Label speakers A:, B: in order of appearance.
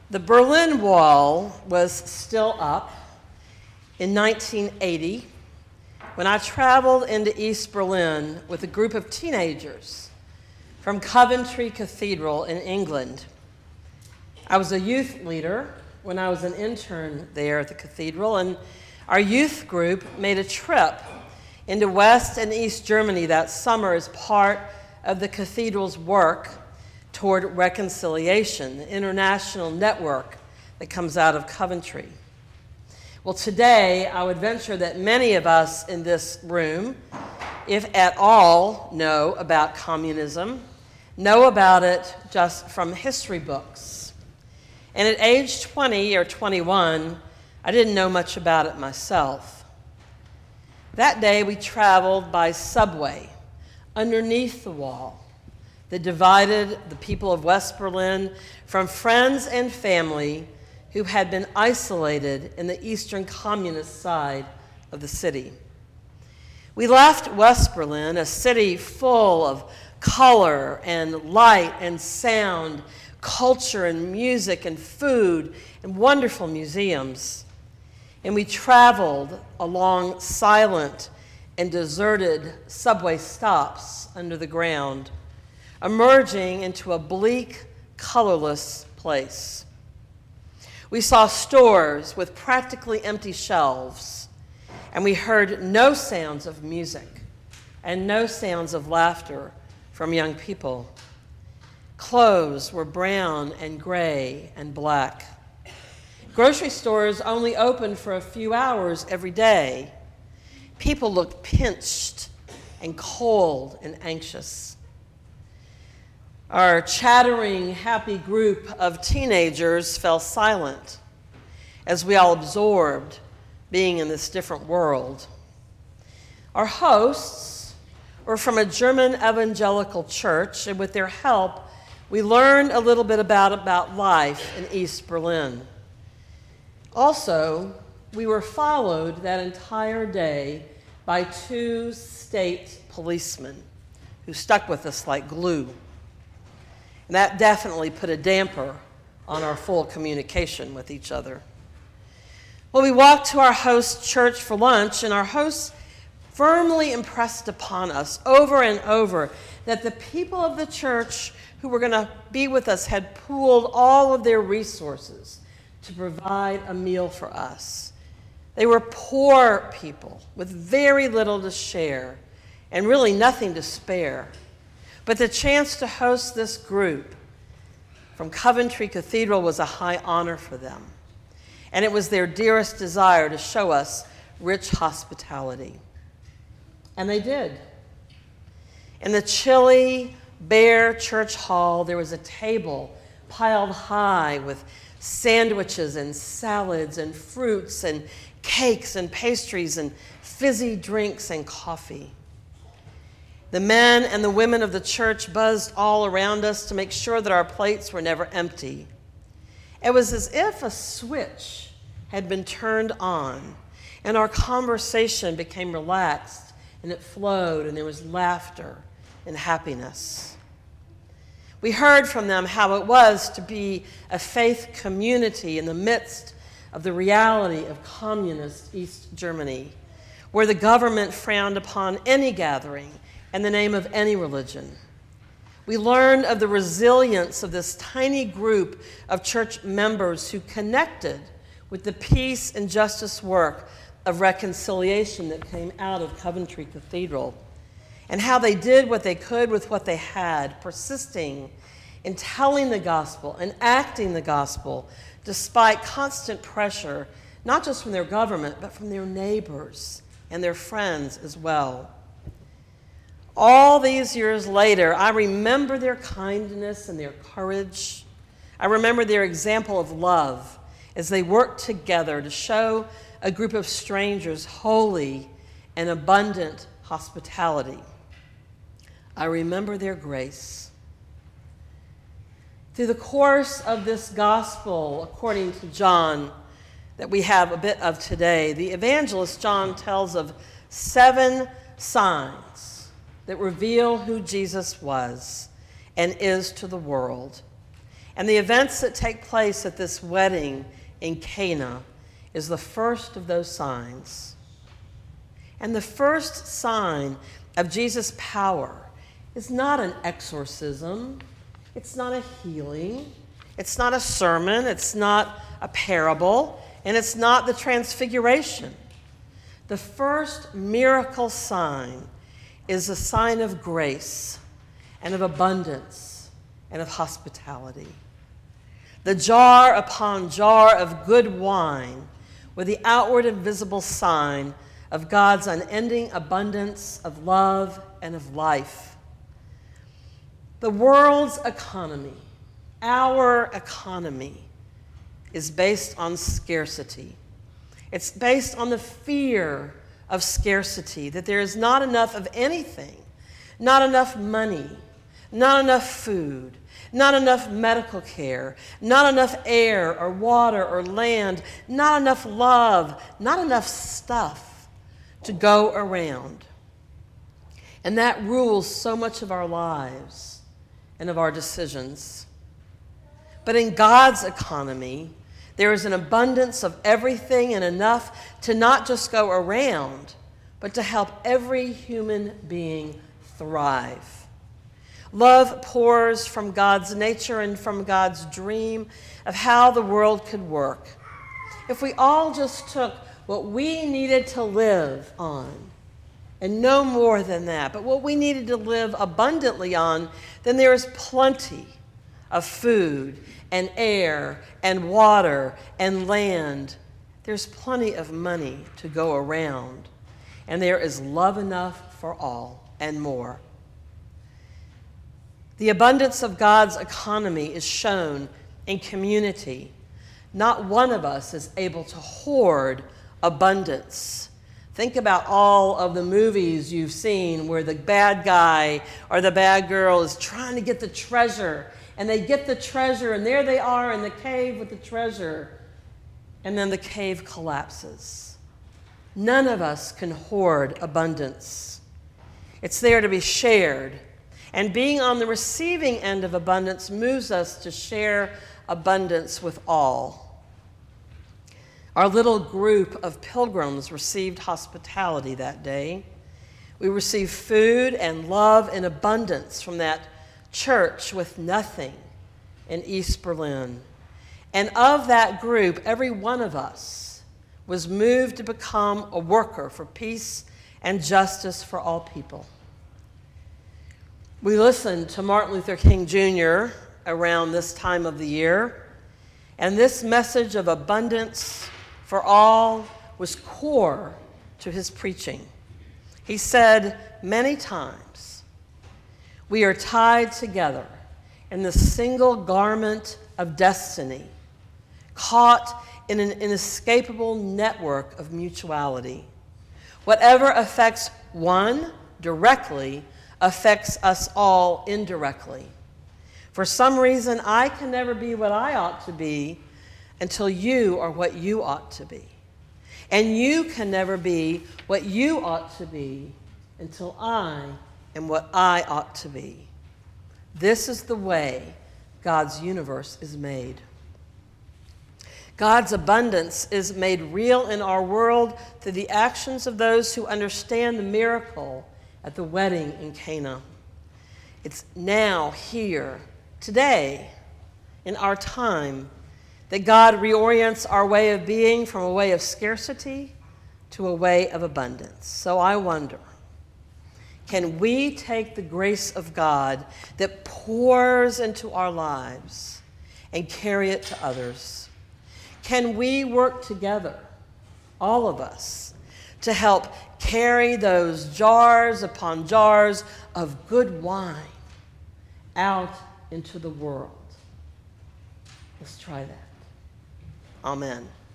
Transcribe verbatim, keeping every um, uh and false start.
A: The Berlin Wall was still up in nineteen eighty when I traveled into East Berlin with a group of teenagers from Coventry Cathedral in England. I was a youth leader when I was an intern there at the cathedral, and our youth group made a trip into West and East Germany that summer as part of the cathedral's work toward reconciliation, the international network that comes out of Coventry. Well, today, I would venture that many of us in this room, if at all, know about communism, know about it just from history books. And at age twenty or twenty-one, I didn't know much about it myself. That day, we traveled by subway underneath the wall that divided the people of West Berlin from friends and family who had been isolated in the eastern communist side of the city. We left West Berlin, a city full of color and light and sound, culture and music and food and wonderful museums. And we traveled along silent and deserted subway stops under the ground, emerging into a bleak, colorless place. We saw stores with practically empty shelves, and we heard no sounds of music and no sounds of laughter from young people. Clothes were brown and gray and black. Grocery stores only opened for a few hours every day. People looked pinched and cold and anxious. Our chattering, happy group of teenagers fell silent as we all absorbed being in this different world. Our hosts were from a German evangelical church, and with their help, we learned a little bit about, about life in East Berlin. Also, we were followed that entire day by two state policemen who stuck with us like glue. And that definitely put a damper on our full communication with each other. Well, we walked to our host's church for lunch, and our host firmly impressed upon us over and over that the people of the church who were going to be with us had pooled all of their resources to provide a meal for us. They were poor people with very little to share and really nothing to spare. But the chance to host this group from Coventry Cathedral was a high honor for them. And it was their dearest desire to show us rich hospitality. And they did. In the chilly, bare church hall, there was a table piled high with sandwiches and salads and fruits and cakes and pastries and fizzy drinks and coffee. The men and the women of the church buzzed all around us to make sure that our plates were never empty. It was as if a switch had been turned on, and our conversation became relaxed, and it flowed, and there was laughter and happiness. We heard from them how it was to be a faith community in the midst of the reality of communist East Germany, where the government frowned upon any gathering in the name of any religion. We learned of the resilience of this tiny group of church members who connected with the peace and justice work of reconciliation that came out of Coventry Cathedral, and how they did what they could with what they had, persisting in telling the gospel and acting the gospel despite constant pressure, not just from their government, but from their neighbors and their friends as well. All these years later, I remember their kindness and their courage. I remember their example of love as they worked together to show a group of strangers holy and abundant hospitality. I remember their grace. Through the course of this gospel, according to John, that we have a bit of today, the evangelist John tells of seven signs that reveal who Jesus was and is to the world. And the events that take place at this wedding in Cana is the first of those signs. And the first sign of Jesus' power is not an exorcism. It's not a healing. It's not a sermon. It's not a parable. And it's not the transfiguration. The first miracle sign is a sign of grace and of abundance and of hospitality. The jar upon jar of good wine with the outward and visible sign of God's unending abundance of love and of life. The world's economy, our economy, is based on scarcity. It's based on the fear of scarcity, that there is not enough of anything, not enough money, not enough food, not enough medical care, not enough air or water or land, not enough love, not enough stuff to go around. And that rules so much of our lives and of our decisions. But in God's economy, there is an abundance of everything and enough to not just go around, but to help every human being thrive. Love pours from God's nature and from God's dream of how the world could work. If we all just took what we needed to live on, and no more than that, but what we needed to live abundantly on, then there is plenty of food and air and water and land. There's plenty of money to go around, and there is love enough for all and more. The abundance of God's economy is shown in community. Not one of us is able to hoard abundance. Think about all of the movies you've seen where the bad guy or the bad girl is trying to get the treasure, and they get the treasure, and there they are in the cave with the treasure, and then the cave collapses. None of us can hoard abundance. It's there to be shared. And being on the receiving end of abundance moves us to share abundance with all. Our little group of pilgrims received hospitality that day. We received food and love in abundance from that church with nothing in East Berlin. And of that group, every one of us was moved to become a worker for peace and justice for all people. We listened to Martin Luther King Junior around this time of the year, and this message of abundance for all was core to his preaching. He said many times, "We are tied together in the single garment of destiny, caught in an inescapable network of mutuality. Whatever affects one directly affects us all indirectly. For some reason, I can never be what I ought to be until you are what you ought to be. And you can never be what you ought to be until I am what I ought to be. This is the way God's universe is made." God's abundance is made real in our world through the actions of those who understand the miracle at the wedding in Cana. It's now, here, today, in our time, that God reorients our way of being from a way of scarcity to a way of abundance. So I wonder, can we take the grace of God that pours into our lives and carry it to others? Can we work together, all of us, to help carry those jars upon jars of good wine out into the world? Let's try that. Amen.